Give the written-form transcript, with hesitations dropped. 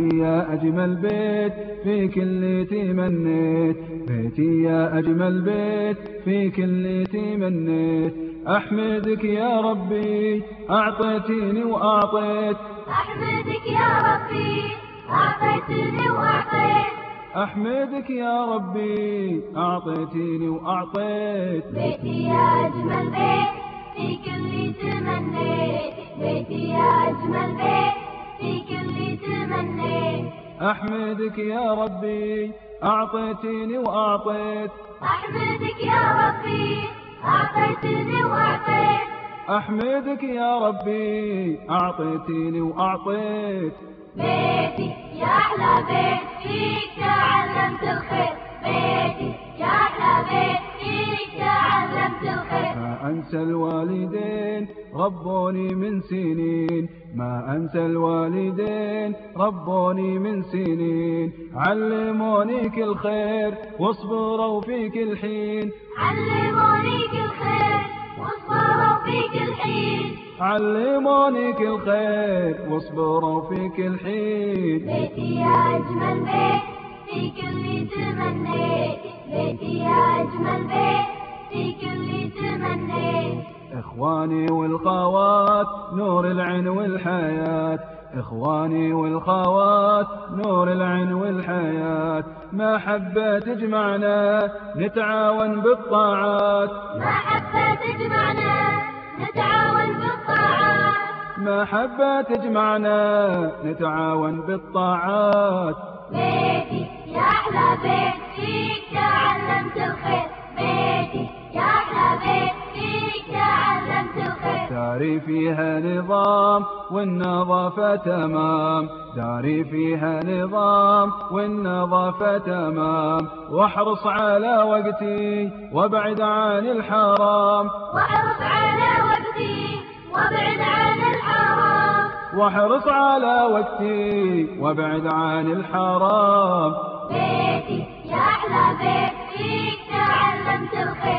بيتي يا أجمل بيت في كل تمنيت، بيتي يا أجمل بيت في كل تمنيت. أحمدك يا ربي أعطيتني وأعطيت، أحمدك يا ربي أعطيتني وأعطيت، أحمدك يا ربي أعطيتني وأعطيت. بيتي يا أجمل بيت في كل تمنيت، بيتي يا أجمل بيت في كل تمنيت. أحمدك يا ربي أعطيتني وأعطيت، أحمدك يا ربي أعطيتني وأعطيت، أحمدك يا ربي أعطيتني وأعطيت. بيتي يا أحلى بيت فيك تعلمت الخير، بيتي يا أحلى بيت فيك تعلمت الخير. ما أنسى الوالدين ربوني من سنين، ما أنسى الوالدين ربوني من سنين. علموني كل خير واصبروا في كل حين، علموني كل خير واصبروا في كل حين، علموني كل خير واصبروا في كل حين. بيتي يا أجمل بيت في كل تمنيت، بيتي يا أجمل بيت في كل تمنيت. إخواني والخوات نور العين والحياة، إخواني والخوات نور العين والحياة. ما حبة تجمعنا نتعاون بالطاعات، ما حبة تجمعنا نتعاون بالطاعات، ما حبة تجمعنا نتعاون بالطاعات. بيتي يا أحلى بيت فيك تعلمت الخير، بيتي يا أحلى بيت فيك تعلمت الخير. داري فيها نظام والنظافة تمام، داري فيها نظام والنظافة تمام. واحرص على وقتي وابعد عن الحرام، واحرص على وقتي وابعد عن الحرام، واحرص على وقتي وابعد عن الحرام. بيتي يا أحلى بيت فيك تعلمت الخير.